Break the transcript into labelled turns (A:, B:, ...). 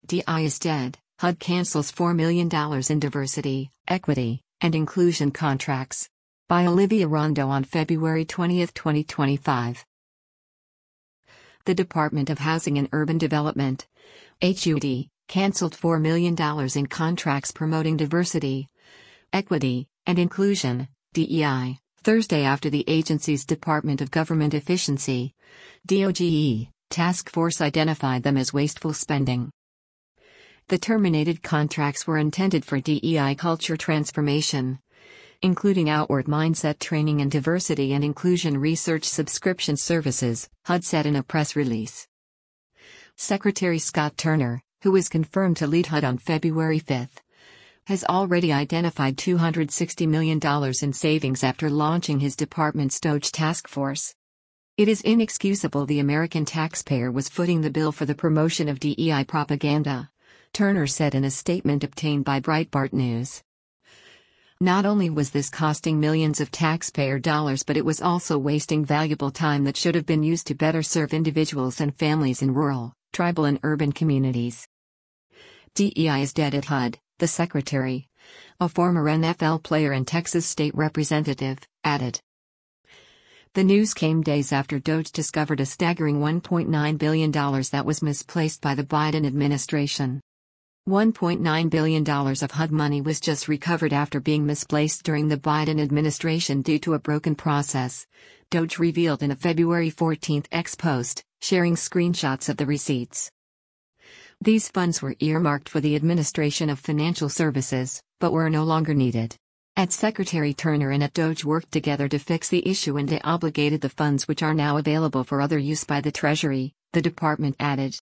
A: DI is dead. HUD cancels $4 million in diversity, equity, and inclusion contracts. By Olivia Rondo on February 20, 2025. The Department of Housing and Urban Development, HUD, canceled $4 million in contracts promoting diversity, equity, and inclusion, DEI, Thursday after the agency's Department of Government Efficiency, DOGE, task force identified them as wasteful spending. The terminated contracts were intended for DEI culture transformation, including outward mindset training and diversity and inclusion research subscription services, HUD said in a press release. Secretary Scott Turner, who was confirmed to lead HUD on February 5, has already identified $260 million in savings after launching his department's DOGE task force. It is inexcusable the American taxpayer was footing the bill for the promotion of DEI propaganda, Turner said in a statement obtained by Breitbart News. Not only was this costing millions of taxpayer dollars, but it was also wasting valuable time that should have been used to better serve individuals and families in rural, tribal and urban communities. DEI is dead at HUD, the secretary, a former NFL player and Texas state representative, added. The news came days after DOGE discovered a staggering $1.9 billion that was misplaced by the Biden administration. $1.9 billion of HUD money was just recovered after being misplaced during the Biden administration due to a broken process, DOGE revealed in a February 14 X post, sharing screenshots of the receipts. These funds were earmarked for the administration of financial services, but were no longer needed. Secretary Turner and DOGE worked together to fix the issue and deobligated the funds, which are now available for other use by the Treasury, the department added.